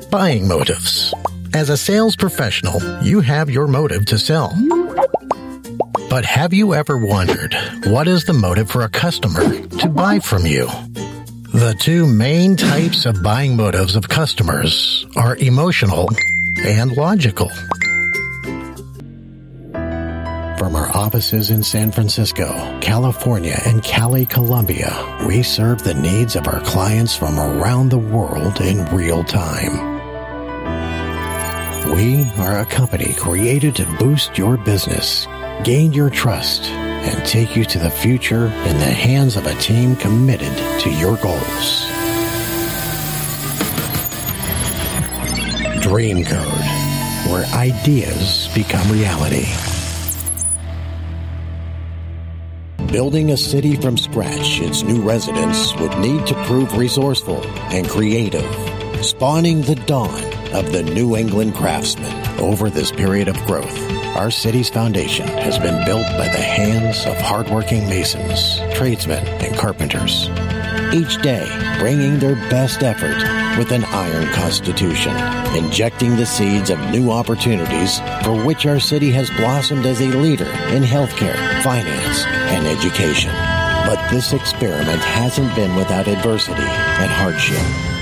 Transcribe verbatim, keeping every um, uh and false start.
Buying motives. As a sales professional, you have your motive to sell. But have you ever wondered, what is the motive for a customer to buy from you? The two main types of buying motives of customers are emotional and logical. From our offices in San Francisco, California, and Cali, Colombia, we serve the needs of our clients from around the world in real time. We are a company created to boost your business, gain your trust, and take you to the future in the hands of a team committed to your goals. Dream Code, where ideas become reality. Building a city from scratch, its new residents would need to prove resourceful and creative, spawning the dawn of the New England craftsman. Over this period of growth, our city's foundation has been built by the hands of hardworking masons, tradesmen, and carpenters, each day bringing their best effort with an iron constitution, injecting the seeds of new opportunities for which our city has blossomed as a leader in healthcare, finance, and education. But this experiment hasn't been without adversity and hardship.